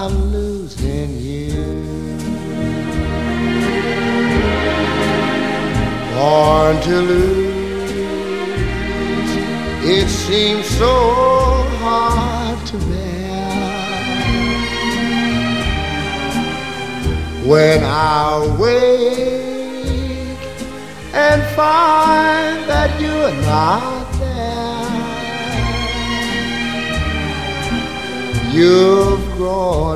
I'm losing you. Born to lose, it seems so hard to bear. When I wake and find that you're not there, you've grown